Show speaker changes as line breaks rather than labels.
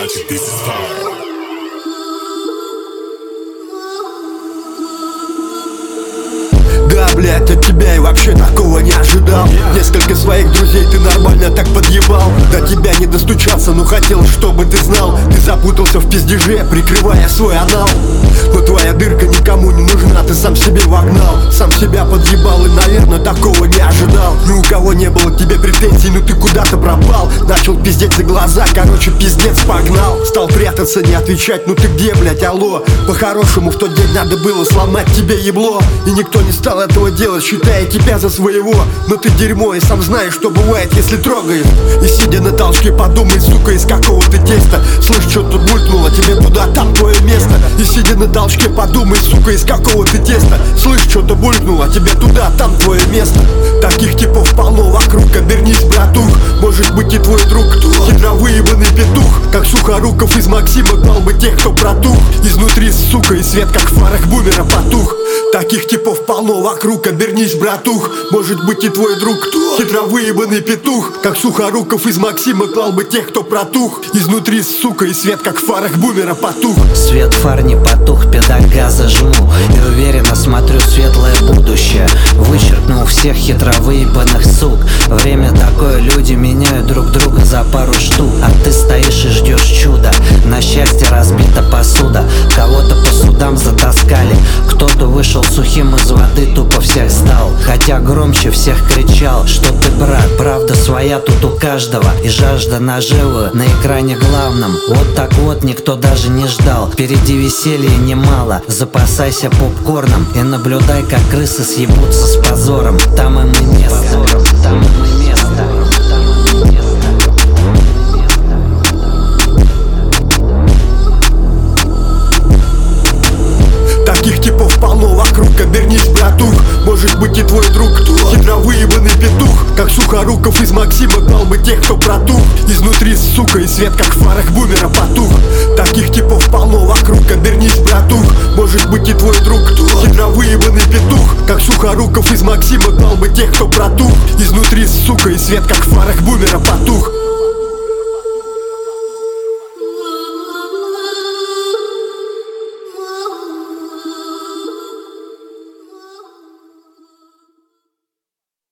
значит this is fire.
Да, блядь, от тебя и вообще такого не ожидал. Несколько своих друзей ты нормально так подъебал. До тебя не достучаться, но хотелось, чтобы ты знал. Ты запутался в пиздеже, прикрывая свой анал. Но твоя дырка никому не нужна, ты сам себе вогнал. Сам себя подъебал и, наверное, такого не ожидал. Ни у кого не было к тебе претензий, но ты куда-то пропал. Начал пиздеть за глаза, короче, пиздец погнал. Стал прятаться, не отвечать, ну ты где, блядь, алло? По-хорошему в тот день надо было сломать тебе ебло. И никто не стал этого делать, считая тебя за своего. Но ты дерьмо и сам знаешь, что бывает, если трогаешь. И сидя на толчке подумай, сука, из какого ты теста. Слышь, что тут булькнуло, тебе туда, там твое место. И сидя на толчке подумай, сука, из какого ты теста. Слышь, что-то булькнуло, тебе туда, там твое место. Таких типов полно вокруг, обернись, братух. Может быть и твой друг, хитро выебанный петух. Как Сухоруков из Максима клал бы тех, кто протух. Изнутри, сука, и свет как в фарах бумера потух. Таких типов полно вокруг, обернись, братух. Может быть и твой друг, хитро выебанный петух. Как Сухоруков из Максима клал бы тех, кто протух. Изнутри, сука, и свет как в фарах бумера потух.
Свет фар не потух, педаль газа жму и уверенно смотрю в светлое будущее. Вычеркнул всех хитро выебанных сук. Время такое, люди меняют друг друга за пару штук. А ты стоишь и ждешь чуда. На счастье разбита посуда. Кого-то по судам затаскали. Кто-то вышел сухим из воды, тупо всех сдал. Хотя громче всех кричал, что ты брат. Правда своя тут у каждого. И жажда наживы на экране главном. Вот так вот никто даже не ждал. Впереди веселья немало. Запасайся попкорном и наблюдай, как крысы съебутся с позором. Там им и место. Там им и место.
Таких типов полно вокруг, обернись, братух. Может быть и твой друг, хитро выебанный петух. Как Сухоруков из Максима клал бы тех, кто протух. Изнутри, сука, и свет как в фарах бумера потух. Таких типов полно вокруг, обернись, братух. Может быть и твой друг, хитро выебанный петух. Как Сухоруков из Максима клал бы тех, кто протух. Изнутри, сука, и свет как в фарах бумера потух.